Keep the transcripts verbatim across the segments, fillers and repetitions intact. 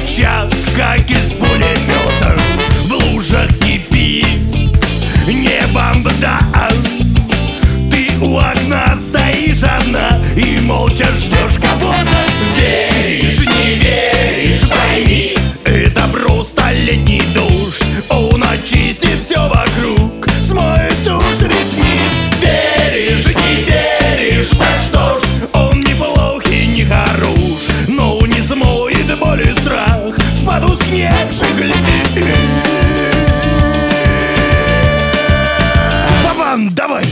стучат, как из пулемета. В лужах кипит небом вода. Ты у окна стоишь одна и молча ждешь кого-то. Веришь, не веришь, пойми, это просто летний дождь. Он очистит все вокруг, смоет тушь ресниц. Веришь, не веришь, так что ж, он не плох и не хорош, но не смоет боль и страх с потускневших лиц. Вован, давай!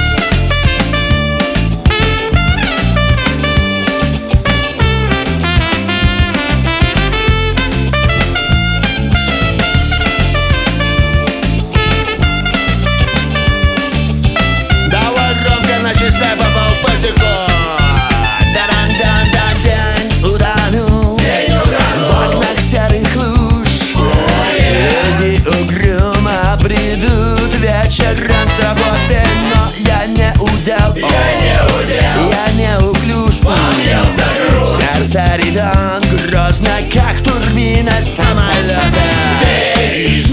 Вечером с работы, но я не удел, я не удел, я не уклюж, помнил за грудь. Сердце ритм грозно, как турбина самолета. Веришь,